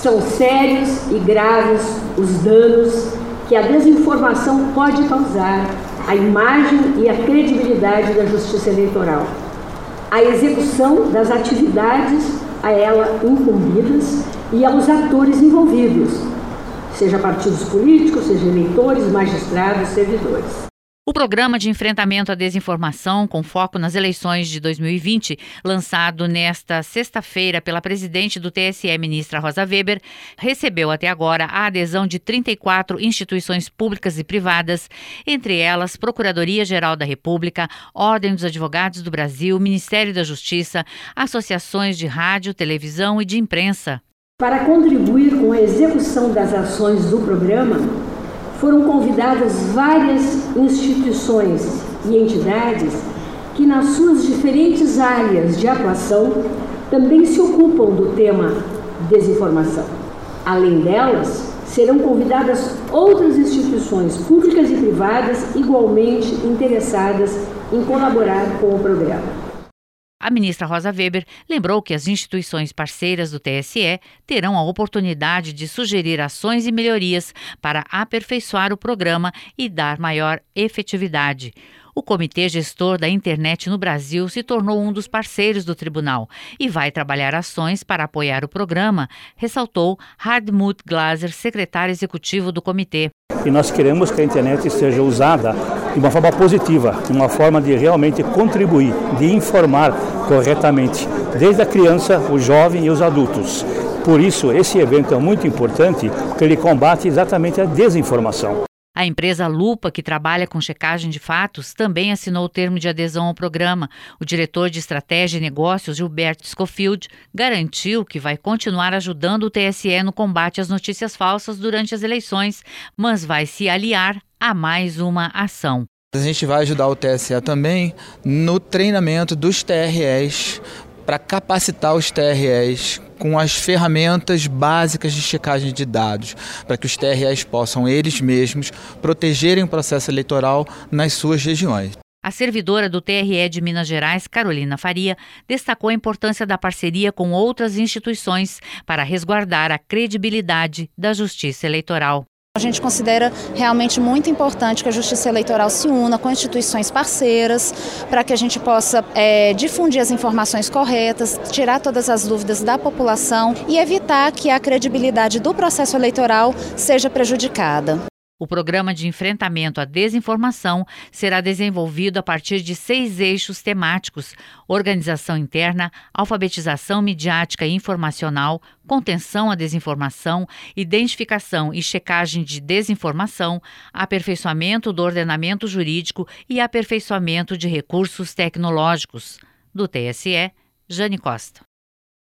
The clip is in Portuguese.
São sérios e graves os danos que a desinformação pode causar à imagem e à credibilidade da Justiça Eleitoral, à execução das atividades a ela incumbidas e aos atores envolvidos, seja partidos políticos, seja eleitores, magistrados, servidores. O Programa de Enfrentamento à Desinformação, com foco nas eleições de 2020, lançado nesta sexta-feira pela presidente do TSE, ministra Rosa Weber, recebeu até agora a adesão de 34 instituições públicas e privadas, entre elas Procuradoria-Geral da República, Ordem dos Advogados do Brasil, Ministério da Justiça, associações de rádio, televisão e de imprensa. Para contribuir com a execução das ações do programa, foram convidadas várias instituições e entidades que, nas suas diferentes áreas de atuação, também se ocupam do tema desinformação. Além delas, serão convidadas outras instituições públicas e privadas igualmente interessadas em colaborar com o programa. A ministra Rosa Weber lembrou que as instituições parceiras do TSE terão a oportunidade de sugerir ações e melhorias para aperfeiçoar o programa e dar maior efetividade. O Comitê Gestor da Internet no Brasil se tornou um dos parceiros do tribunal e vai trabalhar ações para apoiar o programa, ressaltou Hartmut Glaser, secretário executivo do comitê. E nós queremos que a internet seja usada de uma forma positiva, de uma forma de realmente contribuir, de informar corretamente, desde a criança, o jovem e os adultos. Por isso, esse evento é muito importante, porque ele combate exatamente a desinformação. A empresa Lupa, que trabalha com checagem de fatos, também assinou o termo de adesão ao programa. O diretor de Estratégia e Negócios, Gilberto Schofield, garantiu que vai continuar ajudando o TSE no combate às notícias falsas durante as eleições, mas vai se aliar a mais uma ação. A gente vai ajudar o TSE também no treinamento dos TREs, para capacitar os TREs com as ferramentas básicas de checagem de dados, para que os TREs possam, eles mesmos, protegerem o processo eleitoral nas suas regiões. A servidora do TRE de Minas Gerais, Carolina Faria, destacou a importância da parceria com outras instituições para resguardar a credibilidade da Justiça Eleitoral. A gente considera realmente muito importante que a Justiça Eleitoral se una com instituições parceiras para que a gente possa difundir as informações corretas, tirar todas as dúvidas da população e evitar que a credibilidade do processo eleitoral seja prejudicada. O Programa de Enfrentamento à Desinformação será desenvolvido a partir de 6 eixos temáticos: organização interna, alfabetização midiática e informacional, contenção à desinformação, identificação e checagem de desinformação, aperfeiçoamento do ordenamento jurídico e aperfeiçoamento de recursos tecnológicos. Do TSE, Jane Costa.